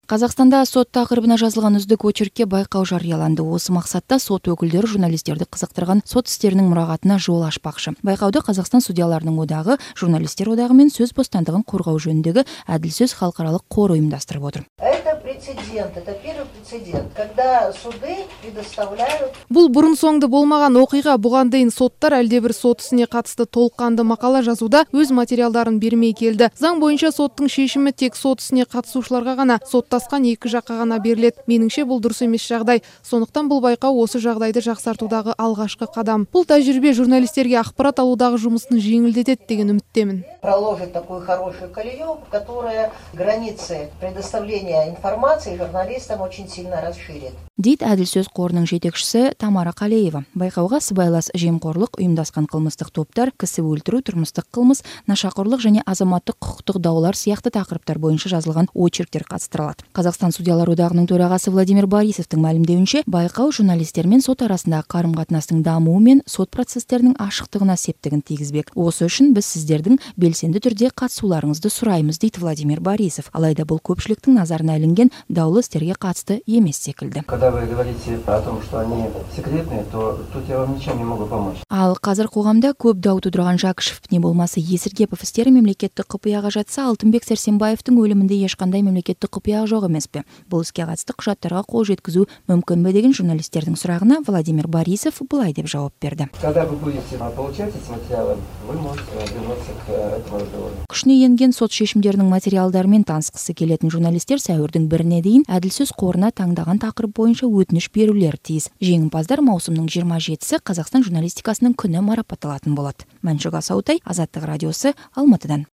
Қазақстанда сот тақырыбына жазылған үздік очеркке байқау жарияланды. Осы мақсатта сот өкілдері журналистерді қызықтырған сот істерінің мұрағатына жол ашпақшы. Байқауды Қазақстан судьяларының одағы, журналистер одағы мен сөз бостандығын қорғау жөніндегі әділ сөз халықаралық қоры ұйымдастырып отыр. Это первый прецедент, когда суды предоставляют. Бұл бұрын соңды болмаған оқиға. Бұған дейін соттар әлдебір сот ісіне қатысты толыққанды мақала жазуда өз материалдарын бермей келді. Заң бойынша соттың шешімі тек сот ісіне қатысушыларға ғана, соттасқан екі жаққа ғана беріледі. Меніңше бұл дұрыс емес жағдай. Сондықтан бұл байқау осы жағдайды жақсартудағы алғашқы қадам. Бұл тәжірибе журналистерге ақпарат алудағы жұмысын жеңілдетеді деген үміттемін. Проложит такую хорошую колею, которая границы предоставления информации журналистам очень сильно расширит. Дейді әділ сөз қорының жетекшісі Тамара Қалеева. Байқауға сыбайлас жемқорлық, ұйымдасқан қылмыстық топтар, кісі өлтіру, тұрмыстық қылмыс, нашақорлық және азаматтық құқықтық даулар сияқты тақырыптар бойынша жазылған очерктер қатыстырылады. Қазақстан судьялар одағының төрағасы Владимир Борисовтың мәлімдеуінше, байқау журналистер мен сот арасындағы қарым-қатынастың дамуы мен сот процестерінің ашықтығына септігін тигізбек. Осы үшін біз сіздердің белсенді түрде қатысуларыңызды сұраймыз, дейді Владимир Борисов. Алайда бұл көпшіліктің назарына ілінген даулы істерге қатысты емес секілді. Когда вы говорите о том, что они секретные, то тут я вам ничем не могу помочь. Ал қазір қоғамда көп дау тудырған Жакишев не болмасы Есіргепов істері мемлекеттік құпияға жатса, Алтынбек Сәрсенбаевтың өлімінде ешқандай мемлекеттік құпия жоқ емес пе? Бұл іске қатысты құжаттарға қол жеткізу мүмкін бе деген журналистердің сұрағына Владимир Борисов былай деп жауап берді. Когда вы будете получать эти материалы, вы можете вернуться к этому разговору. Күшіне енген сот шешімдерінің материалдарымен танысқысы келетін журналистер сәуірдің 1-іне дейін әділ сөз қорына таңдаған тақырып бойынша өтініш берулер тиіс. Жеңімпаздар маусымның 27-сі Қазақстан журналистикасының күні марапатталатын болады. Мәншүк Асаутай, Азаттық радиосы, Алматыдан.